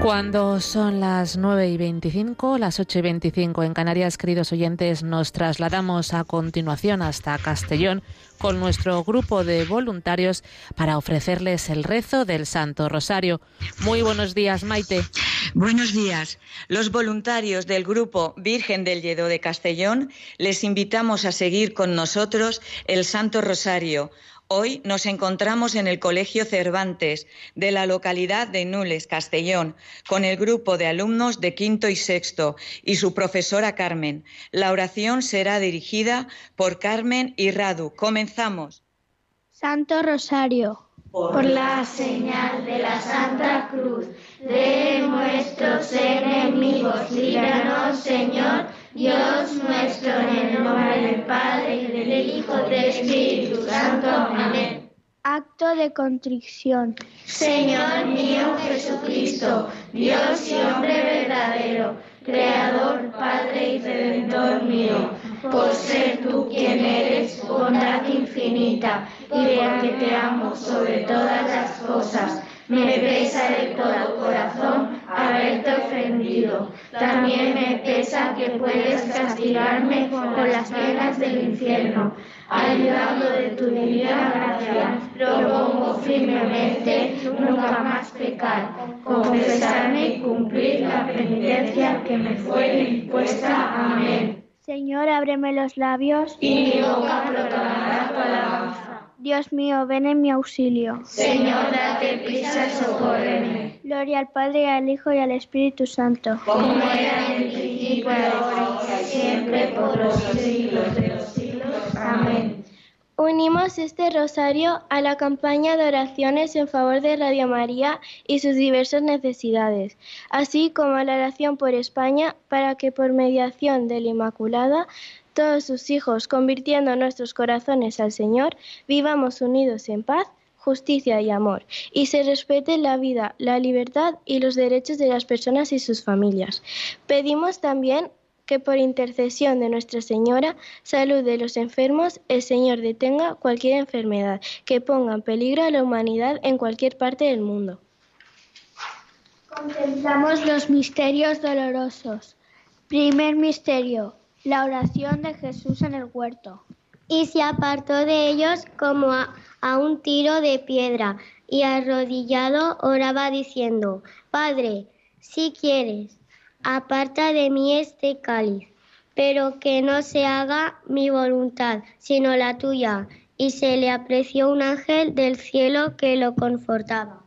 Cuando son las 9:25, las 8:25 en Canarias, queridos oyentes, nos trasladamos a continuación hasta Castellón con nuestro grupo de voluntarios para ofrecerles el rezo del Santo Rosario. Muy buenos días, Maite. Buenos días. Los voluntarios del Grupo Virgen del Lledó de Castellón les invitamos a seguir con nosotros el Santo Rosario. Hoy nos encontramos en el Colegio Cervantes de la localidad de Nules, Castellón, con el grupo de alumnos de quinto y sexto y su profesora Carmen. La oración será dirigida por Carmen y Radu. Comenzamos. Santo Rosario. Por la señal de la Santa Cruz de nuestros enemigos, líbranos, Señor, Dios nuestro, en el nombre del Padre, y del Hijo, y del Espíritu Santo. Amén. Acto de contrición. Señor mío Jesucristo, Dios y hombre verdadero, Creador, Padre y Redentor mío, por ser tú quien eres, bondad infinita, y porque te amo sobre todas las cosas, me pesa de todo corazón haberte ofendido. También me pesa que puedes castigarme con las penas del infierno. Ayudando de tu divina gracia, propongo firmemente nunca más pecar, confesarme y cumplir la penitencia que me fue impuesta. Amén. Señor, ábreme los labios, y mi boca proclamará tu alabanza. Dios mío, ven en mi auxilio. Señor, date prisa y socórreme. Gloria al Padre, al Hijo y al Espíritu Santo. Como era en el principio, ahora y siempre, por los siglos de los siglos. Amén. Unimos este rosario a la campaña de oraciones en favor de Radio María y sus diversas necesidades, así como a la oración por España para que por mediación de la Inmaculada todos sus hijos, convirtiendo nuestros corazones al Señor, vivamos unidos en paz, justicia y amor, y se respete la vida, la libertad y los derechos de las personas y sus familias. Pedimos también que por intercesión de Nuestra Señora, salud de los enfermos, el Señor detenga cualquier enfermedad que ponga en peligro a la humanidad en cualquier parte del mundo. Contemplamos los misterios dolorosos. Primer misterio, la oración de Jesús en el huerto. Y se apartó de ellos como a un tiro de piedra, y arrodillado oraba diciendo: Padre, si quieres, aparta de mí este cáliz, pero que no se haga mi voluntad, sino la tuya. Y se le apareció un ángel del cielo que lo confortaba.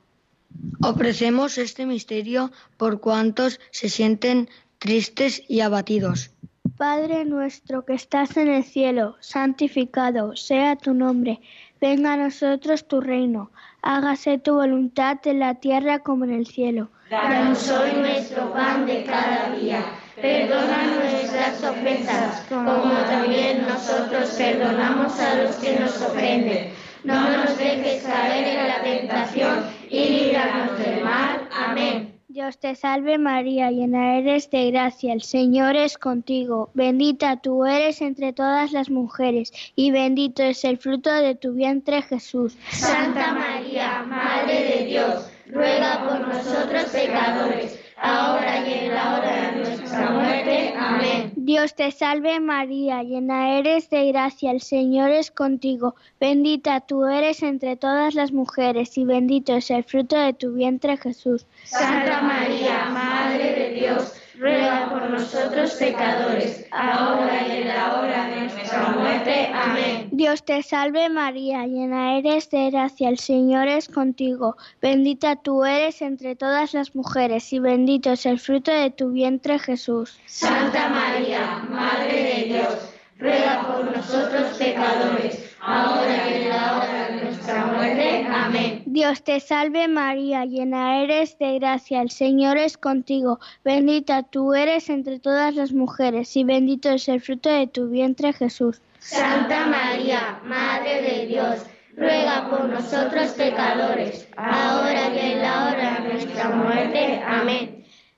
Ofrecemos este misterio por cuantos se sienten tristes y abatidos. Padre nuestro que estás en el cielo, santificado sea tu nombre. Venga a nosotros tu reino. Hágase tu voluntad en la tierra como en el cielo. Danos hoy nuestro pan de cada día. Perdona nuestras ofensas, como también nosotros perdonamos a los que nos ofenden. No nos dejes caer en la tentación y líbranos del mal. Amén. Dios te salve María, llena eres de gracia, el Señor es contigo. Bendita tú eres entre todas las mujeres, y bendito es el fruto de tu vientre Jesús. Santa María, Madre de Dios, ruega por nosotros pecadores, ahora y en la hora de nuestra muerte. Amén. Dios te salve María, llena eres de gracia, el Señor es contigo. Bendita tú eres entre todas las mujeres, y bendito es el fruto de tu vientre Jesús. Santa María, Madre de Dios, ruega por nosotros pecadores, ahora y en la hora de nuestra muerte. Amén. Dios te salve María, llena eres de gracia, el Señor es contigo. Bendita tú eres entre todas las mujeres, y bendito es el fruto de tu vientre Jesús. Santa María, Madre de Dios, ruega por nosotros pecadores, ahora y en la hora de nuestra muerte. Amén. Dios te salve María, llena eres de gracia, el Señor es contigo. Bendita tú eres entre todas las mujeres, y bendito es el fruto de tu vientre Jesús. Santa María, Madre de Dios, ruega por nosotros pecadores, ahora y en la hora de nuestra muerte. Amén.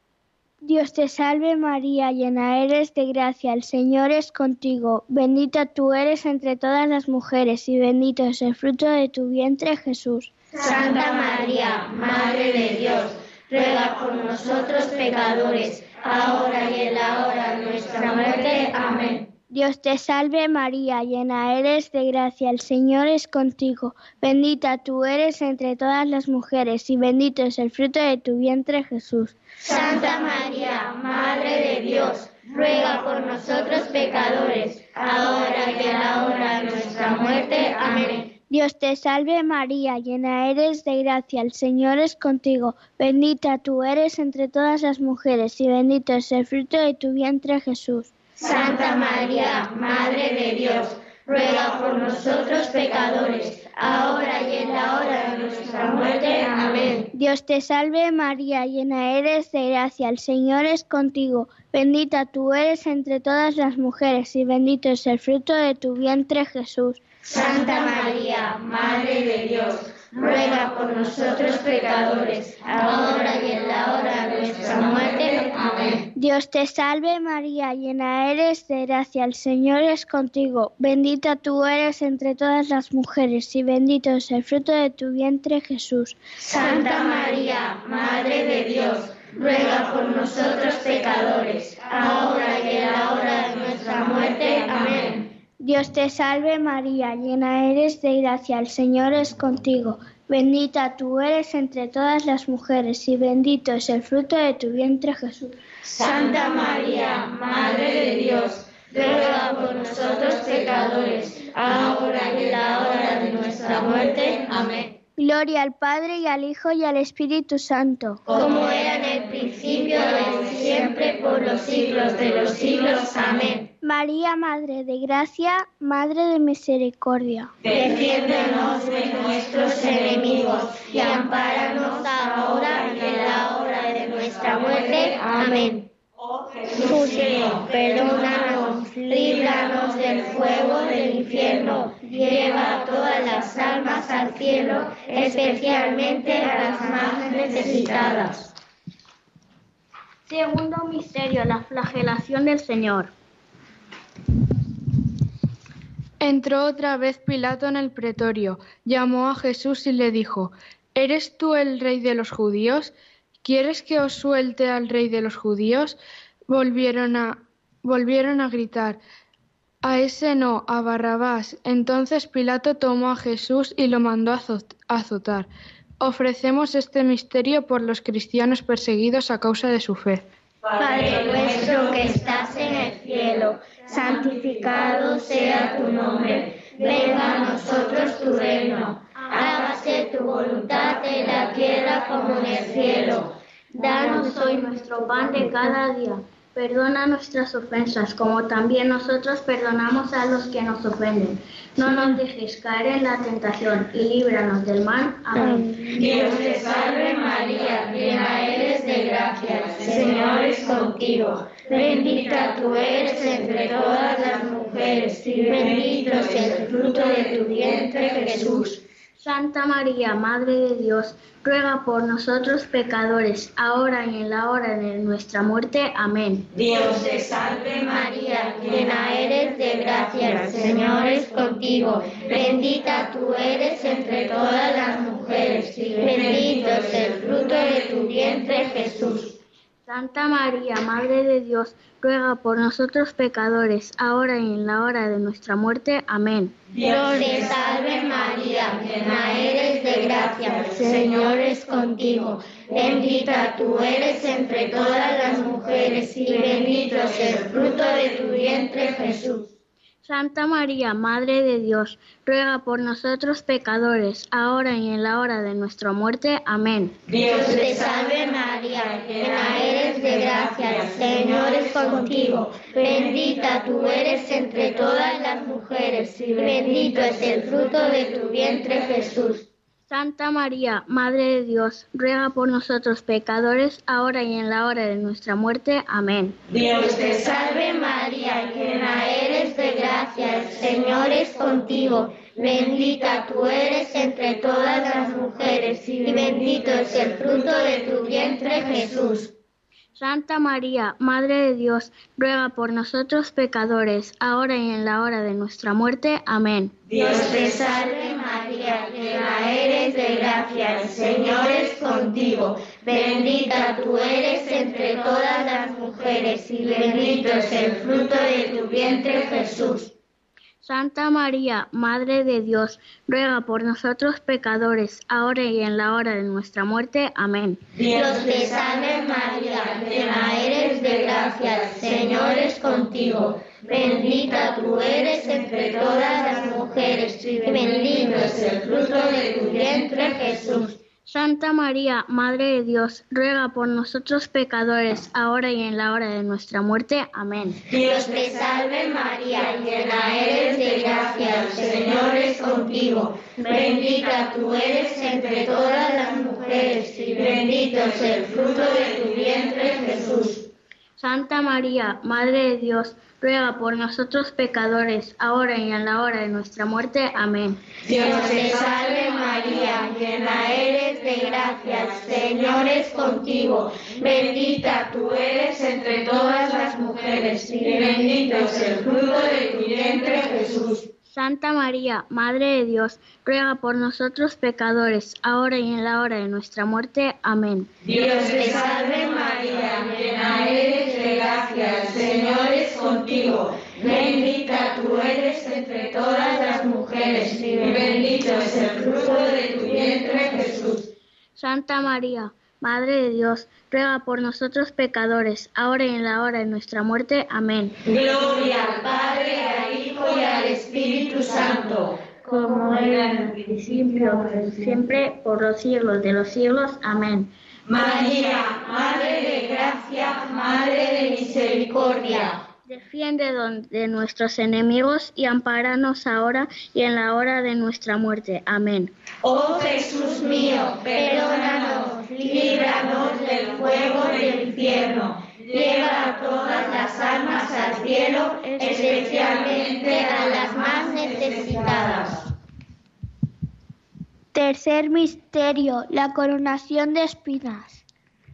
Dios te salve María, llena eres de gracia, el Señor es contigo. Bendita tú eres entre todas las mujeres, y bendito es el fruto de tu vientre Jesús. Santa María, Madre de Dios, ruega por nosotros pecadores, ahora y en la hora de nuestra muerte. Amén. Dios te salve María, llena eres de gracia, el Señor es contigo. Bendita tú eres entre todas las mujeres y bendito es el fruto de tu vientre Jesús. Santa María, Madre de Dios, ruega por nosotros pecadores, ahora y en la hora de nuestra muerte. Amén. Dios te salve María, llena eres de gracia, el Señor es contigo. Bendita tú eres entre todas las mujeres y bendito es el fruto de tu vientre Jesús. Santa María, Madre de Dios, ruega por nosotros pecadores, ahora y en la hora de nuestra muerte. Amén. Dios te salve María, llena eres de gracia, el Señor es contigo. Bendita tú eres entre todas las mujeres y bendito es el fruto de tu vientre Jesús. Santa María, Madre de Dios, ruega por nosotros pecadores, ahora y en la hora de nuestra muerte. Amén. Dios te salve María, llena eres de gracia, el Señor es contigo. Bendita tú eres entre todas las mujeres y bendito es el fruto de tu vientre Jesús. Santa María, Madre de Dios, ruega por nosotros pecadores, ahora y en la hora de nuestra muerte. Amén. Dios te salve María, llena eres de gracia, el Señor es contigo. Bendita tú eres entre todas las mujeres y bendito es el fruto de tu vientre Jesús. Santa María, Madre de Dios, ruega por nosotros pecadores, ahora y en la hora de nuestra muerte. Amén. Gloria al Padre y al Hijo y al Espíritu Santo. Como era en el principio, ahora y siempre, por los siglos de los siglos. Amén. María, Madre de Gracia, Madre de Misericordia. Defiéndenos de nuestros enemigos y ampáranos ahora y en la hora de nuestra muerte. Amén. Oh Jesús mío, perdónanos, líbranos del fuego del infierno, lleva a todas las almas al cielo, especialmente a las más necesitadas. Segundo misterio, la flagelación del Señor. Entró otra vez Pilato en el pretorio, llamó a Jesús y le dijo: ¿Eres tú el rey de los judíos? ¿Quieres que os suelte al rey de los judíos? Volvieron a gritar: a ese no, a Barrabás. Entonces Pilato tomó a Jesús y lo mandó a azotar. Ofrecemos este misterio por los cristianos perseguidos a causa de su fe. Padre nuestro que estás en el cielo, santificado sea tu nombre. Venga a nosotros tu reino. Hágase tu voluntad en la tierra como en el cielo. Danos hoy nuestro pan de cada día. Perdona nuestras ofensas, como también nosotros perdonamos a los que nos ofenden. No nos dejes caer en la tentación y líbranos del mal. Amén. Dios te salve María, llena eres de gracia, el Señor es contigo. Bendita tú eres entre todas las mujeres y bendito es el fruto de tu vientre Jesús. Santa María, Madre de Dios, ruega por nosotros pecadores, ahora y en la hora de nuestra muerte. Amén. Dios te salve María, llena eres de gracia, el Señor es contigo. Bendita tú eres entre todas las mujeres y bendito es el fruto de tu vientre Jesús. Santa María, Madre de Dios, ruega por nosotros pecadores, ahora y en la hora de nuestra muerte. Amén. Dios te salve María, llena eres de gracia, el Señor es contigo. Bendita tú eres entre todas las mujeres y bendito es el fruto de tu vientre Jesús. Santa María, Madre de Dios, ruega por nosotros pecadores, ahora y en la hora de nuestra muerte. Amén. Dios te salve María, llena eres de gracia, el Señor es contigo. Bendita tú eres entre todas las mujeres y bendito es el fruto de tu vientre Jesús. Santa María, Madre de Dios, ruega por nosotros pecadores, ahora y en la hora de nuestra muerte. Amén. Dios te salve María, llena eres de gracia, el Señor es contigo. Bendita tú eres entre todas las mujeres y bendito es el fruto de tu vientre Jesús. Santa María, Madre de Dios, ruega por nosotros pecadores, ahora y en la hora de nuestra muerte. Amén. Dios te salve María, María, llena eres de gracia, el Señor es contigo. Bendita tú eres entre todas las mujeres y bendito es el fruto de tu vientre, Jesús. Santa María, Madre de Dios, ruega por nosotros pecadores, ahora y en la hora de nuestra muerte. Amén. Dios te salve María, llena eres de gracia, el Señor es contigo. Bendita tú eres entre todas las mujeres y bendito es el fruto de tu vientre, Jesús. Santa María, Madre de Dios, ruega por nosotros pecadores, ahora y en la hora de nuestra muerte. Amén. Dios te salve María, llena eres de gracia, el Señor es contigo. Bendita tú eres entre todas las mujeres y bendito es el fruto de tu vientre, Jesús. Santa María, Madre de Dios, ruega por nosotros pecadores, ahora y en la hora de nuestra muerte. Amén. Dios te salve María, llena eres de gracia, el Señor es contigo. Bendita tú eres entre todas las mujeres y bendito es el fruto de tu vientre, Jesús. Santa María, Madre de Dios, ruega por nosotros pecadores, ahora y en la hora de nuestra muerte. Amén. Dios te salve María, llena eres de gracia, el Señor es contigo. Bendita tú eres entre todas las mujeres y bendito es el fruto de tu vientre, Jesús. Santa María, Madre de Dios, ruega por nosotros pecadores, ahora y en la hora de nuestra muerte. Amén. Gloria al Padre, al Hijo y al Espíritu Santo, como era en el principio, siempre, por los siglos de los siglos. Amén. María, Madre de gracia, Madre de misericordia, defiende de nuestros enemigos y ampáranos ahora y en la hora de nuestra muerte. Amén. Oh Jesús mío, perdónanos, líbranos del fuego del infierno, lleva a todas las almas al cielo, especialmente a las más necesitadas. Tercer misterio, la coronación de espinas.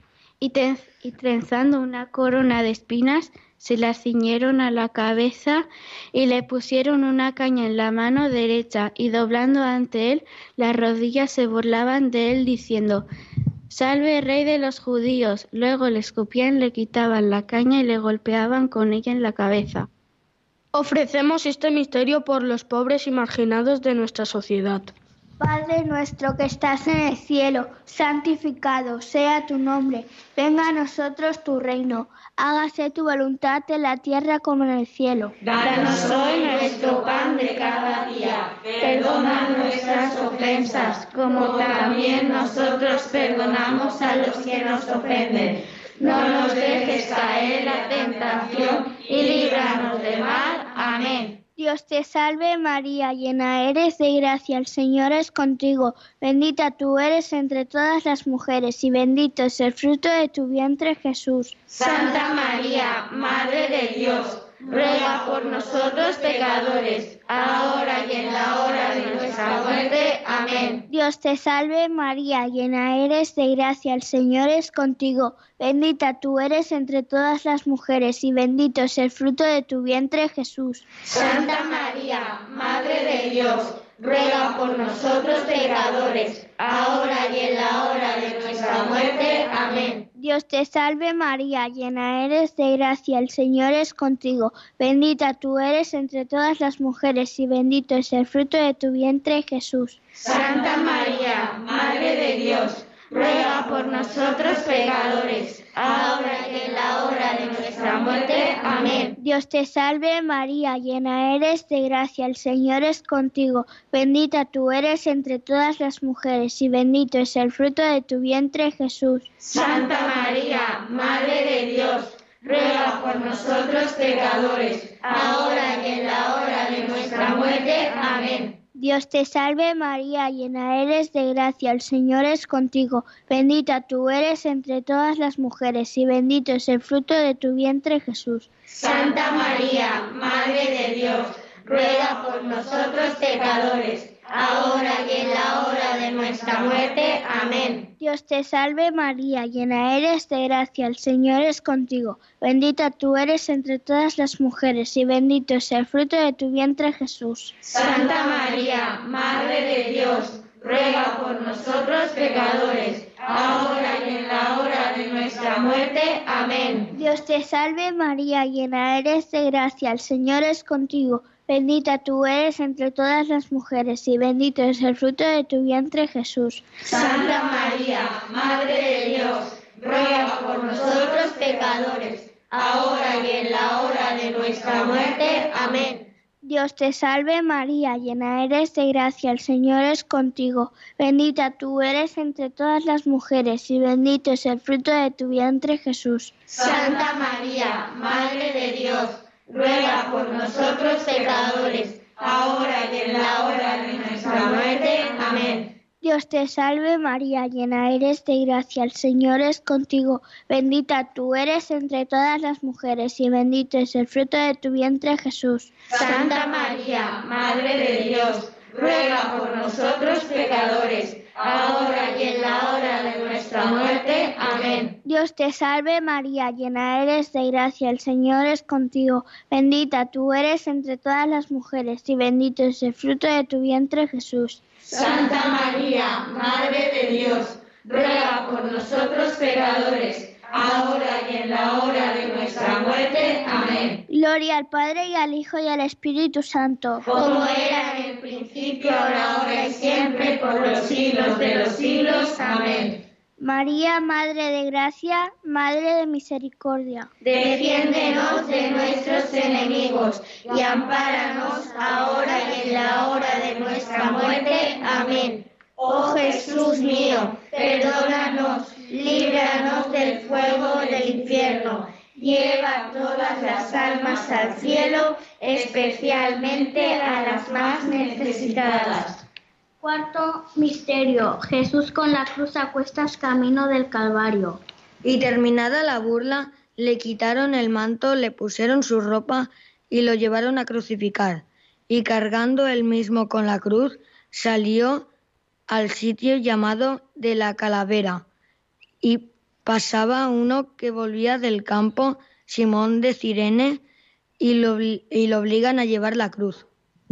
Y trenzando una corona de espinas, se la ciñeron a la cabeza y le pusieron una caña en la mano derecha, y doblando ante él, las rodillas se burlaban de él, diciendo: «Salve, Rey de los judíos». Luego le escupían, le quitaban la caña y le golpeaban con ella en la cabeza. Ofrecemos este misterio por los pobres y marginados de nuestra sociedad. Padre nuestro que estás en el cielo, santificado sea tu nombre. Venga a nosotros tu reino. Hágase tu voluntad en la tierra como en el cielo. Danos hoy nuestro pan de cada día. Perdona nuestras ofensas, como también nosotros perdonamos a los que nos ofenden. No nos dejes caer en la tentación y líbranos del mal. Amén. Dios te salve María, llena eres de gracia, el Señor es contigo. Bendita tú eres entre todas las mujeres y bendito es el fruto de tu vientre, Jesús. Santa María, Madre de Dios, ruega por nosotros pecadores, ahora y en la hora de nuestra muerte. Amén. Dios te salve María, llena eres de gracia, el Señor es contigo. Bendita tú eres entre todas las mujeres y bendito es el fruto de tu vientre, Jesús. Santa María, Madre de Dios, ruega por nosotros pecadores, ahora y en la hora de nuestra muerte. Amén. Dios te salve María, llena eres de gracia, el Señor es contigo. Bendita tú eres entre todas las mujeres y bendito es el fruto de tu vientre, Jesús. Santa María, Madre de Dios, ruega por nosotros pecadores, ahora y en la hora de nuestra muerte. Amén. Dios te salve María, llena eres de gracia, el Señor es contigo. Bendita tú eres entre todas las mujeres y bendito es el fruto de tu vientre, Jesús. Santa María, Madre de Dios, ruega por nosotros pecadores, ahora y en la hora de nuestra muerte. Amén. Dios te salve María, llena eres de gracia, el Señor es contigo. Bendita tú eres entre todas las mujeres y bendito es el fruto de tu vientre, Jesús. Santa María, Madre de Dios, ruega por nosotros pecadores, ahora y en la hora de nuestra muerte. Amén. Dios te salve María, llena eres de gracia, el Señor es contigo. Bendita tú eres entre todas las mujeres y bendito es el fruto de tu vientre Jesús. Santa María, Madre de Dios, ruega por nosotros pecadores, ahora y en la hora de nuestra muerte. Amén. Dios te salve María, llena eres de gracia, el Señor es contigo. Bendita tú eres entre todas las mujeres y bendito es el fruto de tu vientre Jesús. Santa María, Madre de Dios, ruega por nosotros pecadores, ahora y en la hora de nuestra muerte. Amén. Dios te salve María, llena eres de gracia, el Señor es contigo. Bendita tú eres entre todas las mujeres y bendito es el fruto de tu vientre Jesús. Santa María, Madre de Dios, ruega por nosotros pecadores, ahora y en la hora de nuestra muerte. Amén. Dios te salve María, llena eres de gracia, el Señor es contigo. Bendita tú eres entre todas las mujeres y bendito es el fruto de tu vientre Jesús. Santa María, Madre de Dios, ruega por nosotros pecadores, ahora y en la hora de nuestra muerte. Amén. Dios te salve María, llena eres de gracia, el Señor es contigo. Bendita tú eres entre todas las mujeres y bendito es el fruto de tu vientre Jesús. Santa María, Madre de Dios, ruega por nosotros pecadores, ahora y en la hora de nuestra muerte. Amén. Gloria al Padre y al Hijo y al Espíritu Santo. Como era en el principio, ahora y siempre, por los siglos de los siglos. Amén. María, Madre de Gracia, Madre de Misericordia. Defiéndenos de nuestros enemigos y ampáranos ahora y en la hora de nuestra muerte. Amén. Oh Jesús mío, perdónanos, líbranos del fuego del infierno. Lleva todas las almas al cielo, especialmente a las más necesitadas. Cuarto misterio. Jesús con la cruz a cuestas camino del Calvario. Y terminada la burla, le quitaron el manto, le pusieron su ropa y lo llevaron a crucificar. Y cargando él mismo con la cruz, salió al sitio llamado de la Calavera. Y pasaba uno que volvía del campo, Simón de Cirene, y lo obligan a llevar la cruz.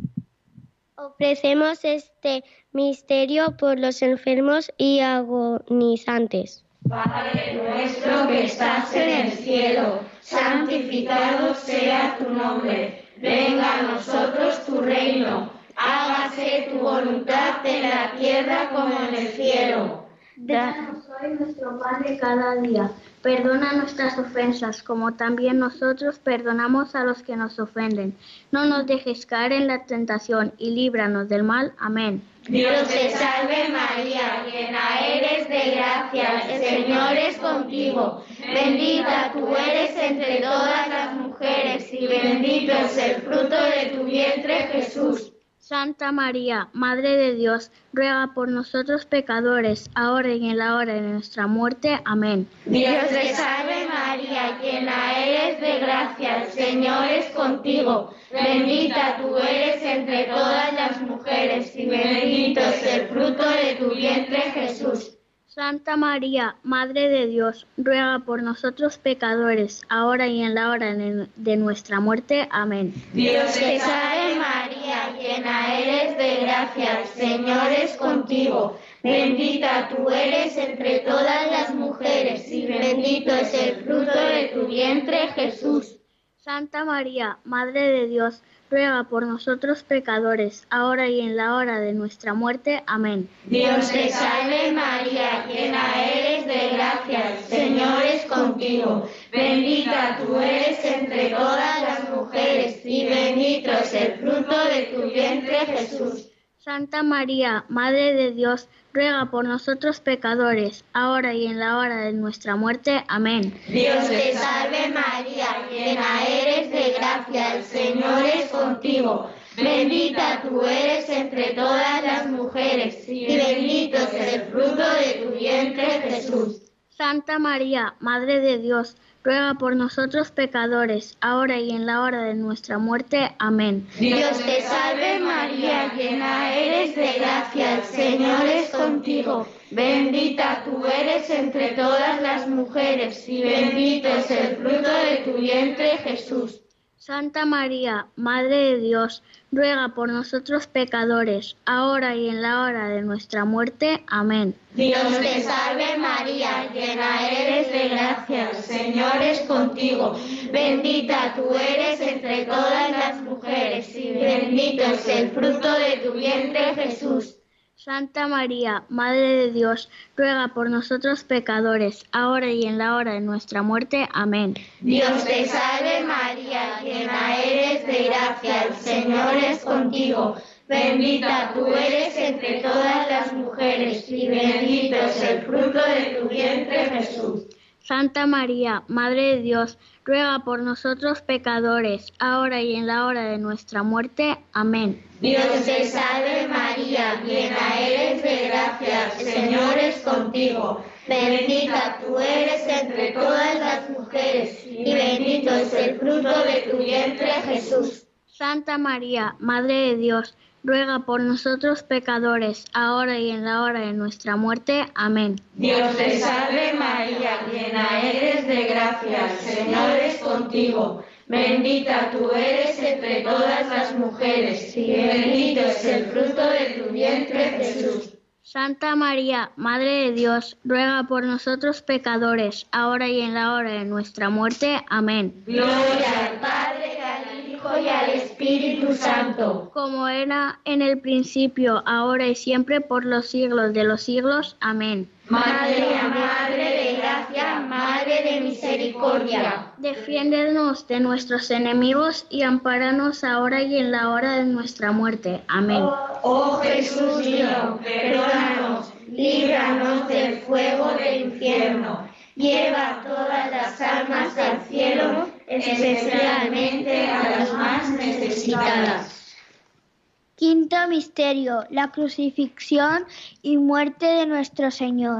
Ofrecemos este misterio por los enfermos y agonizantes. Padre nuestro que estás en el cielo, santificado sea tu nombre. Venga a nosotros tu reino. Hágase tu voluntad en la tierra como en el cielo. Danos hoy nuestro pan de cada día. Perdona nuestras ofensas, como también nosotros perdonamos a los que nos ofenden. No nos dejes caer en la tentación y líbranos del mal. Amén. Dios te salve María, llena eres de gracia, el Señor es contigo. Bendita tú eres entre todas las mujeres y bendito es el fruto de tu vientre Jesús. Santa María, Madre de Dios, ruega por nosotros pecadores, ahora y en la hora de nuestra muerte. Amén. Dios te salve María, llena eres de gracia, el Señor es contigo. Bendita tú eres entre todas las mujeres y bendito es el fruto de tu vientre Jesús. Santa María, Madre de Dios, ruega por nosotros pecadores, ahora y en la hora de nuestra muerte. Amén. Dios te salve María, llena eres de gracia, el Señor es contigo. Bendita tú eres entre todas las mujeres y bendito es el fruto de tu vientre Jesús. Santa María, Madre de Dios, ruega por nosotros pecadores, ahora y en la hora de nuestra muerte. Amén. Dios te salve María, llena eres de gracia, el Señor es contigo. Bendita tú eres entre todas las mujeres y bendito es el fruto de tu vientre Jesús. Santa María, Madre de Dios, ruega por nosotros pecadores, ahora y en la hora de nuestra muerte. Amén. Dios te salve María, llena eres de gracia, el Señor es contigo. Bendita tú eres entre todas las mujeres y bendito es el fruto de tu vientre Jesús. Santa María, Madre de Dios, ruega por nosotros pecadores, ahora y en la hora de nuestra muerte. Amén. Dios te salve María, llena eres de gracia, el Señor es contigo. Bendita tú eres entre todas las mujeres, y bendito es el fruto de tu vientre, Jesús. Santa María, Madre de Dios, ruega por nosotros pecadores, ahora y en la hora de nuestra muerte. Amén. Dios te salve María, llena eres de gracia, el Señor es contigo. Bendita tú eres entre todas las mujeres, y bendito es el fruto de tu vientre, Jesús. Santa María, Madre de Dios, ruega por nosotros pecadores, ahora y en la hora de nuestra muerte. Amén. Dios te salve María, llena eres de gracia, el Señor es contigo. Bendita tú eres entre todas las mujeres, y bendito es el fruto de tu vientre, Jesús. Santa María, Madre de Dios, ruega por nosotros pecadores, ahora y en la hora de nuestra muerte. Amén. Dios te salve María, llena eres de gracia, el Señor es contigo. Bendita tú eres entre todas las mujeres, y bendito es el fruto de tu vientre, Jesús. Santa María, Madre de Dios, ruega por nosotros pecadores, ahora y en la hora de nuestra muerte. Amén. Dios te salve María, llena eres de gracia, el Señor es contigo. Bendita tú eres entre todas las mujeres, y bendito es el fruto de tu vientre, Jesús. Santa María, Madre de Dios, ruega por nosotros pecadores, ahora y en la hora de nuestra muerte. Amén. Gloria al Padre, al Hijo y al Espíritu Santo. Como era en el principio, ahora y siempre, por los siglos de los siglos. Amén. María, Madre de gracia, Madre de misericordia. Defiéndenos de nuestros enemigos y ampáranos ahora y en la hora de nuestra muerte. Amén. Oh Jesús mío, perdónanos, líbranos del fuego del infierno. Lleva todas las almas al cielo, especialmente a las más necesitadas. Quinto misterio, la crucifixión y muerte de nuestro Señor.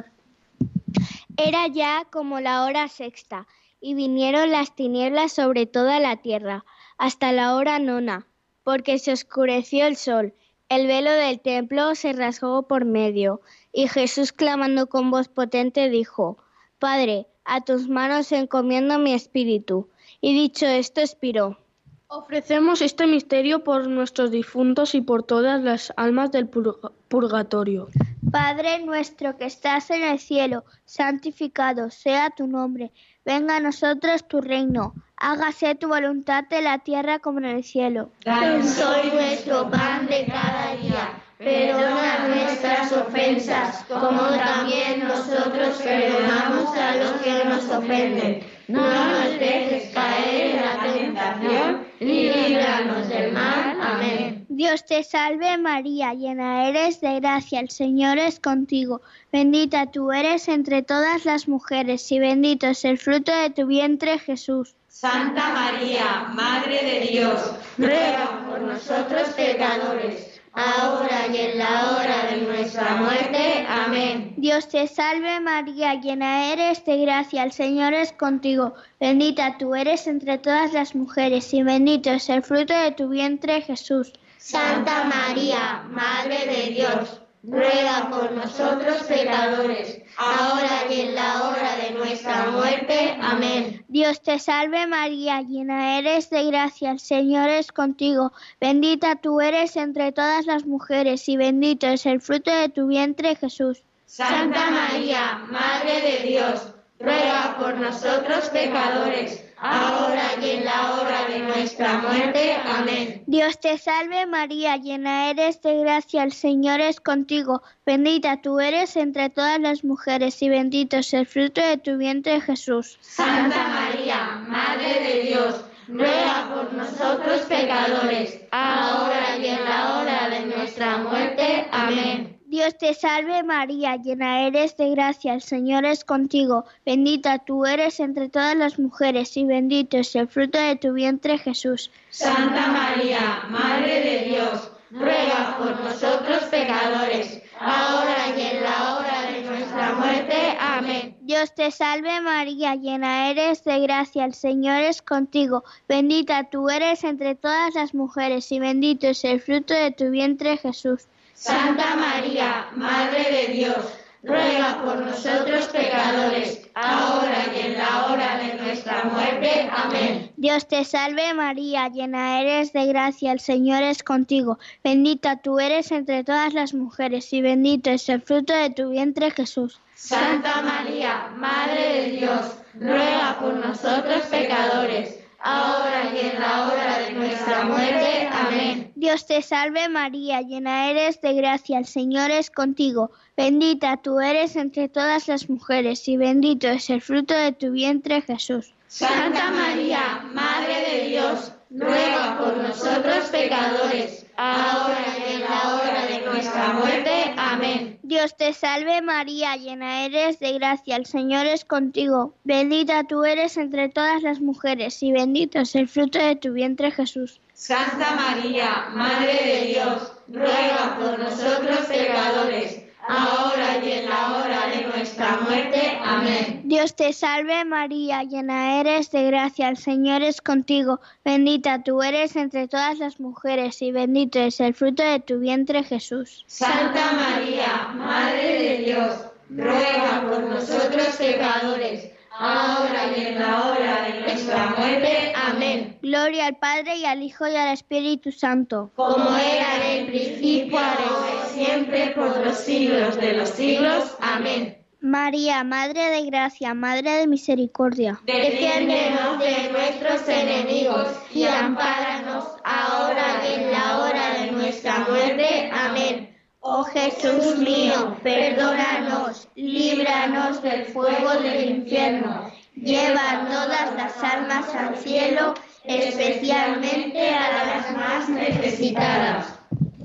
Era ya como la hora sexta, y vinieron las tinieblas sobre toda la tierra, hasta la hora nona, porque se oscureció el sol. El velo del templo se rasgó por medio, y Jesús, clamando con voz potente, dijo: Padre, a tus manos encomiendo mi espíritu. Y dicho esto, expiró. Ofrecemos este misterio por nuestros difuntos y por todas las almas del purgatorio. Padre nuestro que estás en el cielo, santificado sea tu nombre. Venga a nosotros tu reino. Hágase tu voluntad en la tierra como en el cielo. Danos hoy nuestro pan de cada día. Perdona nuestras ofensas, como también nosotros perdonamos a los que nos ofenden. No nos dejes caer en la tentación, y líbranos del mal. Amén. Dios te salve María, llena eres de gracia, el Señor es contigo. Bendita tú eres entre todas las mujeres, y bendito es el fruto de tu vientre, Jesús. Santa María, Madre de Dios, ruega por nosotros pecadores, ahora y en la hora de nuestra muerte. Amén. Dios te salve María, llena eres de gracia, el Señor es contigo. Bendita tú eres entre todas las mujeres, y bendito es el fruto de tu vientre, Jesús. Santa María, Madre de Dios, ruega por nosotros pecadores, ahora y en la hora de nuestra muerte. Amén. Dios te salve María, llena eres de gracia, el Señor es contigo. Bendita tú eres entre todas las mujeres, y bendito es el fruto de tu vientre, Jesús. Santa María, Madre de Dios, ruega por nosotros pecadores, ahora y en la hora de nuestra muerte. Amén. Dios te salve María, llena eres de gracia, el Señor es contigo. Bendita tú eres entre todas las mujeres, y bendito es el fruto de tu vientre, Jesús. Santa María, Madre de Dios, ruega por nosotros pecadores, ahora y en la hora de nuestra muerte. Amén. Dios te salve María, llena eres de gracia, el Señor es contigo. Bendita tú eres entre todas las mujeres, y bendito es el fruto de tu vientre, Jesús. Santa María, Madre de Dios, ruega por nosotros pecadores, ahora y en la hora de nuestra muerte. Amén. Dios te salve María, llena eres de gracia, el Señor es contigo. Bendita tú eres entre todas las mujeres, y bendito es el fruto de tu vientre, Jesús. Santa María, Madre de Dios, ruega por nosotros pecadores, ahora y en la hora de nuestra muerte. Amén. Dios te salve María, llena eres de gracia, el Señor es contigo. Bendita tú eres entre todas las mujeres y bendito es el fruto de tu vientre, Jesús. Santa María, Madre de Dios, ruega por nosotros pecadores, ahora y en la hora de nuestra muerte. Amén. Dios te salve María, llena eres de gracia, el Señor es contigo. Bendita tú eres entre todas las mujeres y bendito es el fruto de tu vientre, Jesús. Santa María, Madre de Dios, ruega por nosotros pecadores, ahora y en la hora de nuestra muerte. Amén. Dios te salve María, llena eres de gracia, el Señor es contigo. Bendita tú eres entre todas las mujeres y bendito es el fruto de tu vientre, Jesús. Santa María, Madre de Dios, ruega por nosotros pecadores, ahora y en la hora de nuestra muerte. Amén. Dios te salve María, llena eres de gracia, el Señor es contigo. Bendita tú eres entre todas las mujeres y bendito es el fruto de tu vientre, Jesús. Santa María, Madre de Dios, ruega por nosotros pecadores, ahora y en la hora de nuestra muerte. Amén. Gloria al Padre y al Hijo y al Espíritu Santo. Como era en el principio, ahora y siempre, por los siglos de los siglos. Amén. María, Madre de Gracia, Madre de Misericordia, defiéndenos de nuestros enemigos y ampáranos ahora y en la hora de nuestra muerte. Amén. Oh Jesús mío, perdónanos, líbranos del fuego del infierno, lleva todas las almas al cielo, especialmente a las más necesitadas.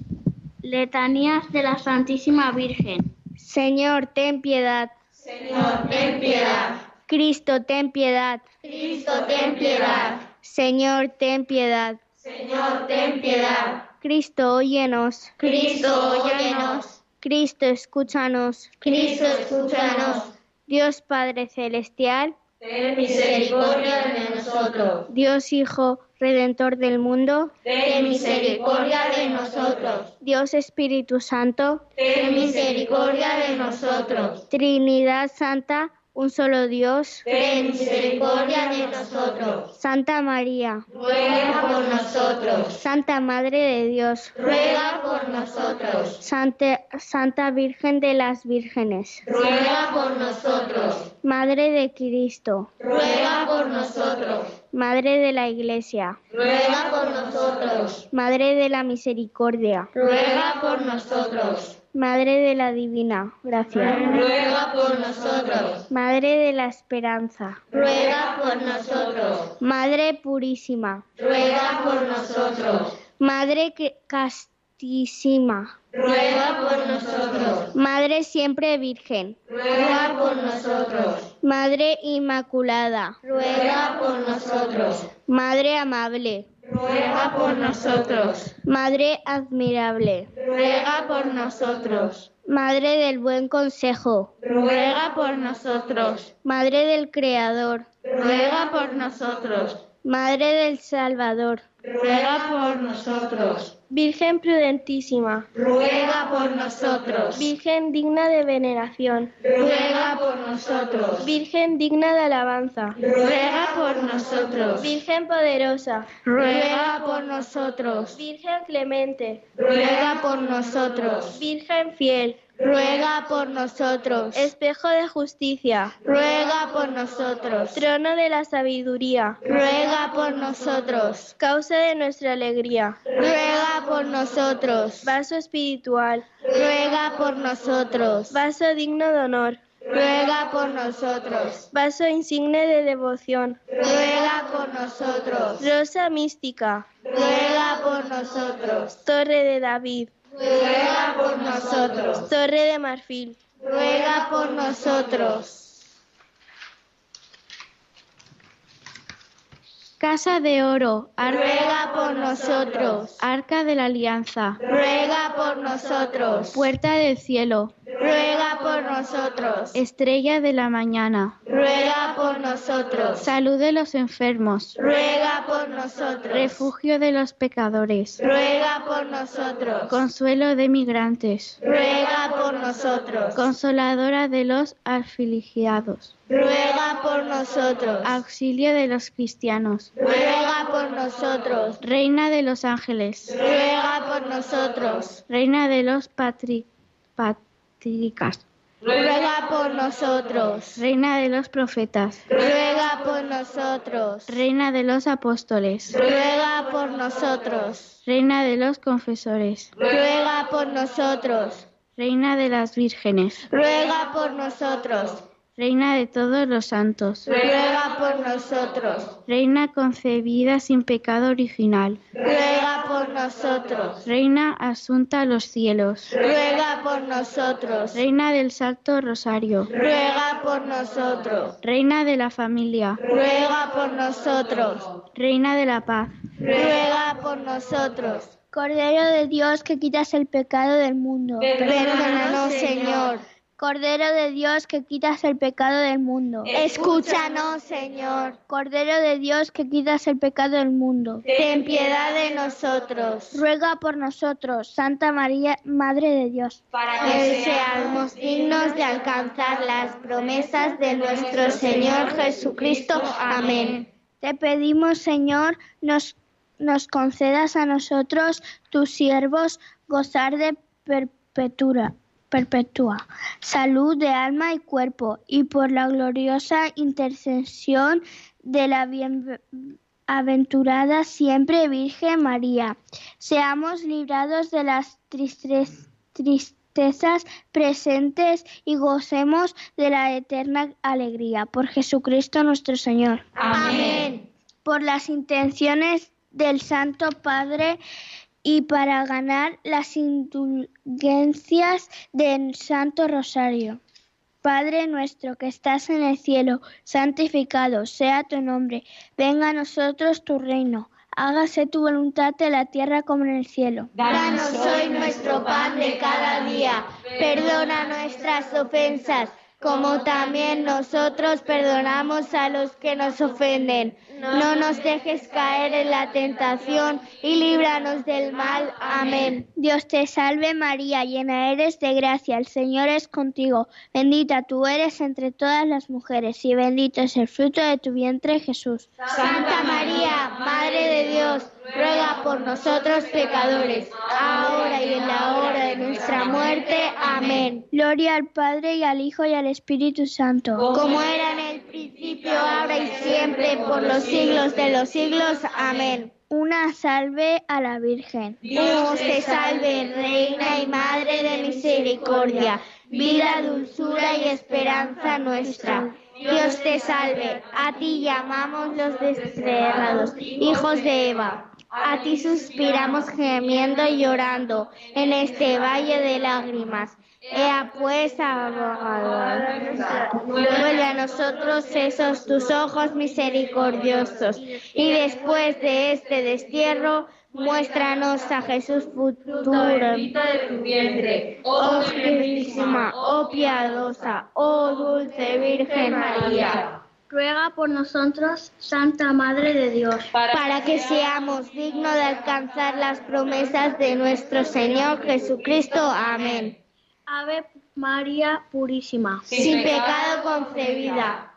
Letanías de la Santísima Virgen. Señor, ten piedad. Señor, ten piedad. Cristo, ten piedad. Cristo, ten piedad. Señor, ten piedad. Señor, ten piedad. Cristo, óyenos. Cristo, óyenos. Cristo, escúchanos. Cristo, escúchanos. Dios Padre Celestial, ten misericordia de nosotros. Dios Hijo, Redentor del mundo, ten misericordia de nosotros. Dios Espíritu Santo, ten misericordia de nosotros. Trinidad Santa, un solo Dios, ten misericordia de nosotros. Santa María, ruega por nosotros. Santa Madre de Dios, ruega por nosotros. Santa Virgen de las Vírgenes, ruega por nosotros. Madre de Cristo, ruega por nosotros. Madre de la Iglesia, ruega por nosotros. Madre de la Misericordia, ruega por nosotros. Madre de la Divina Gracia, ruega por nosotros. Madre de la Esperanza, ruega por nosotros. Madre Purísima, ruega por nosotros. Madre Castísima, ruega por nosotros. Madre Siempre Virgen, ruega por nosotros. Madre Inmaculada, ruega por nosotros. Madre Amable, ruega por nosotros. Madre Admirable, ruega por nosotros. Madre del Buen Consejo, ruega por nosotros. Madre del Creador, ruega por nosotros. Madre del Salvador, ruega por nosotros. Virgen prudentísima, ruega por nosotros. Virgen digna de veneración, ruega por nosotros. Virgen digna de alabanza, ruega por nosotros. Virgen poderosa, ruega por nosotros. Virgen clemente, ruega por nosotros. Virgen fiel, ruega por nosotros. Espejo de justicia, ruega por nosotros. Trono de la sabiduría, ruega por nosotros. Causa de nuestra alegría, ruega por nosotros. Vaso espiritual, ruega por nosotros. Vaso digno de honor, ruega por nosotros. Vaso insigne de devoción, ruega por nosotros. Rosa mística, ruega por nosotros. Torre de David, ruega por nosotros. Torre de marfil, ruega por nosotros. Casa de oro, ruega por nosotros. Arca de la Alianza, ruega por nosotros. Puerta del cielo, ruega por nosotros. Estrella de la mañana, ruega ruega por nosotros. Salud de los enfermos, Ruega por nosotros. refugio de los pecadores, Ruega por nosotros. consuelo de migrantes, Ruega por nosotros. consoladora de los afligiados, Ruega por nosotros. auxilio de los cristianos, Ruega por nosotros. reina de los ángeles, Ruega por nosotros. reina de los patriarcas, Ruega por nosotros. reina de los profetas, Ruega por nosotros. reina de los apóstoles, Ruega por nosotros. reina de los confesores, Ruega por nosotros. reina de las vírgenes, Ruega por nosotros. reina de todos los santos, Ruega por nosotros. reina concebida sin pecado original, Ruega por nosotros. reina asunta a los cielos, Ruega por nosotros. reina del Santo Rosario, Ruega por nosotros. reina de la familia, Ruega por nosotros. reina de la paz, Ruega por nosotros. Cordero de Dios que quitas el pecado del mundo. Perdónanos, Señor. Cordero de Dios que quitas el pecado del mundo. Escúchanos, Señor. Cordero de Dios que quitas el pecado del mundo. Ten piedad de nosotros. Ruega por nosotros, Santa María, Madre de Dios. Para que seamos dignos de alcanzar las promesas de nuestro Señor Jesucristo. Amén. Te pedimos, Señor, nos concedas a nosotros, tus siervos, gozar de perpetua salud de alma y cuerpo, y por la gloriosa intercesión de la bienaventurada siempre Virgen María, seamos librados de las tristezas presentes y gocemos de la eterna alegría. Por Jesucristo nuestro Señor. Amén. Por las intenciones del Santo Padre, y para ganar las indulgencias del Santo Rosario. Padre nuestro que estás en el cielo, santificado sea tu nombre. Venga a nosotros tu reino. Hágase tu voluntad en la tierra como en el cielo. Danos hoy nuestro pan de cada día. Perdona nuestras ofensas, como también nosotros perdonamos a los que nos ofenden. No nos dejes caer en la tentación y líbranos del mal. Amén. Dios te salve María, llena eres de gracia, el Señor es contigo. Bendita tú eres entre todas las mujeres y bendito es el fruto de tu vientre, Jesús. Santa María, Madre de Dios, ruega por nosotros pecadores, ahora y en la hora de nuestra muerte. Amén. Gloria al Padre y al Hijo y al Espíritu Santo. Como era en el principio, ahora y siempre, por los siglos de los siglos. Amén. Una salve a la Virgen. Dios te salve, Reina y Madre de misericordia, vida, dulzura y esperanza nuestra. Dios te salve, a ti llamamos los desterrados, hijos de Eva. A ti suspiramos gemiendo y llorando en este valle de lágrimas. Ea pues, abogada, vuelve a nosotros esos tus ojos misericordiosos, y después de este destierro, muéstranos a Jesús futuro, de tu vientre. Oh Purísima, oh piadosa, oh dulce Virgen María. Ruega por nosotros, Santa Madre de Dios, para que seamos dignos de alcanzar las promesas de nuestro Señor Jesucristo. Amén. Ave María Purísima, sin pecado concebida.